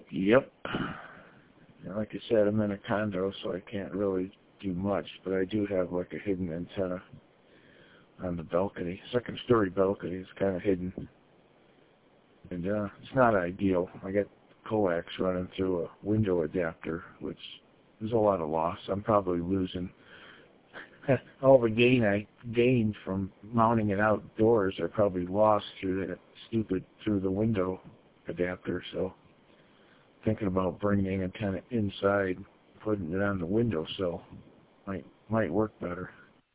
Yep. And like I said, I'm in a condo, so I can't really do much, but I do have like a hidden antenna on the balcony. Second story balcony is kind of hidden. And it's not ideal. I got coax running through a window adapter, which is a lot of loss. I'm probably losing all the gain I gained from mounting it outdoors. I probably lost through the window adapter. So thinking about bringing the antenna inside, putting it on the windowsill might work better.